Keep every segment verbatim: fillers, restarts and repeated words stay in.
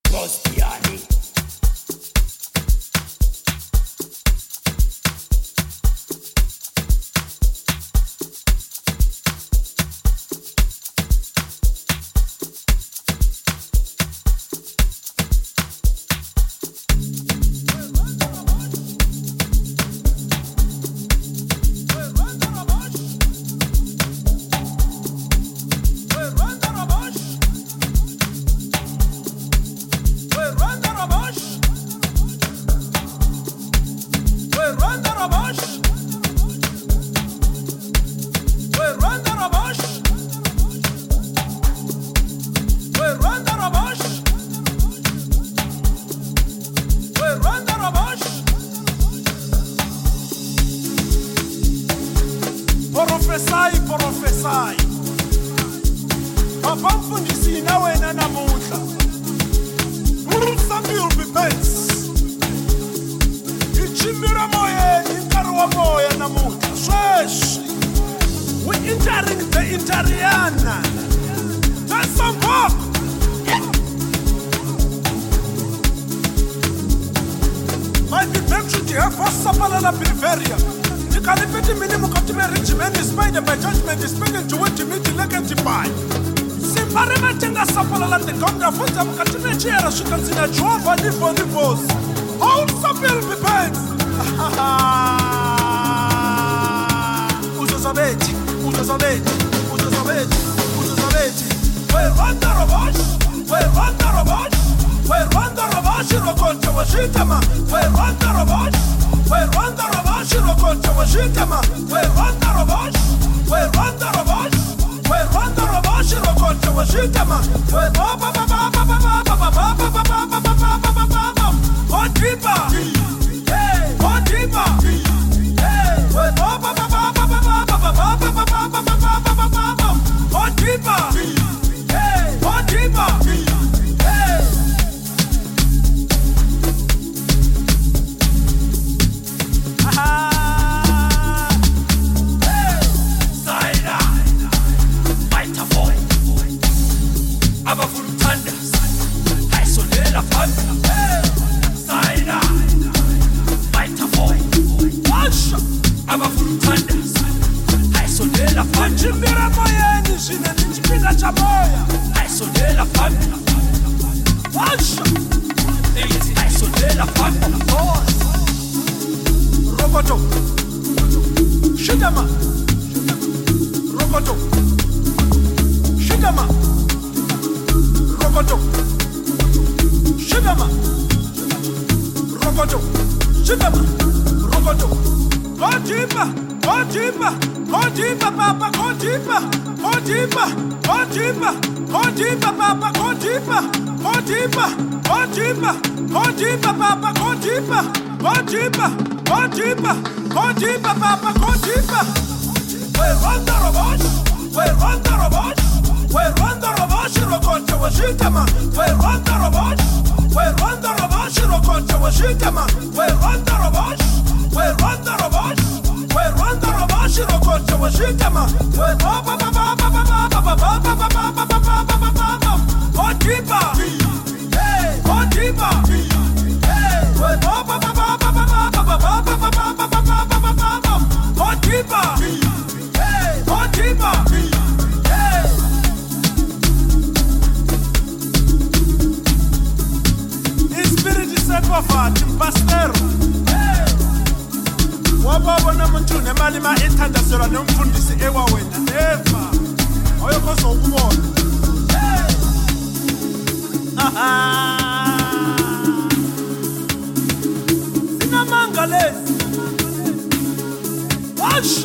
Rostiani. Professai, professai. Abamfundisi na wena namuhla. Some will be best. Ichimira moyeni nkarhi wa moya namuhla. Sweswi. We entering the Interiana. That's some pop. Might be back to the first Sapalala Periferia. The Calipati minimum customary regiment is made by judgment is speaking to what you meet the legend by. Simparema Tenga Sapala the Conga for some Catimachera, she can see a job for the for the boss. All Sapil be paid. Uzosabeti, Uzosabeti, Uzosabeti, Uzosabeti. We're on the Robosh, we're on the Robosh, we're on the Robosh, Rococha Washitama, we're on the Robosh, we're on the Robosh, Rococha Washitama, we're on the Robosh, we're on the Robosh, we're on the Robosh, Rococha Washitama, we're Baba Baba Baba Baba Baba Baba Baba Baba What deeper? Hey, what deeper? Hey, we're Baba Baba Baba Baba Baba Baba Baba What deeper? Hey, what deeper? Hey. Chimbira moyeni shine nichipinga cha moya aisondela family washa easy aisondela family boss roboto shidama roboto shidama roboto shidama roboto shidama roboto go deeper go deeper go deeper, Papa, go deeper, go deeper, go deeper, go deeper, Papa, go deeper, go deeper, go deeper, go deeper, Papa, go deeper, go deeper, go deeper, go deeper, Papa, go deeper. We're on the Robosh, we're on the Robosh, we're on the Robosh, Rococha Washitama, we're on the Robosh, we're on the Robosh, Rococha Washitama, we're on the Robosh, we're on the Robosh. We're on the Robosh, Rococha Washitama. We're Baba Baba Baba Baba Baba Baba Baba Baba Go deeper, hey, go deeper, hey. We're Baba Baba Baba Baba Baba Baba Baba Go deeper, hey, go deeper, hey. In spirit is a cover, Timpastero. Wabona muntu nemali ma ethandazela nomfundisi ewa wena never oyoko sokubona sinamanga lezi washa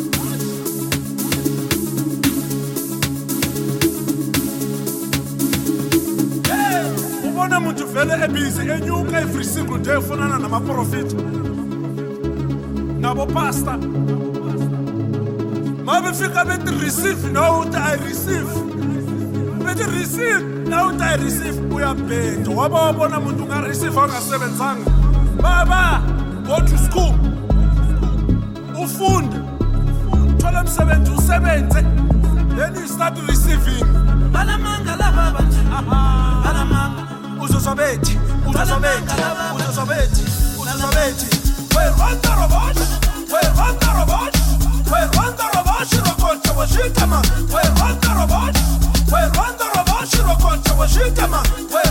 ubona muntu vele ebhizi enyuka every single day ufonana namaprofit Nabo pasta. Mabe fika bet receive now that I receive. Bet receive now that I receive. Uya bento. Waba wabona muntu nga receive anga sebenzanga. Baba, go to school. Ufunde. Thola umsebenzi usebenze. Then you start receiving. Balamanga la baba. Balamanga. uzosobethi uzosobethi uzosobethi uzosobethi we Rwanda robot we Rwanda robot we Rwanda robot shirokota washitama we Rwanda robot we Rwanda robot shirokota washitama we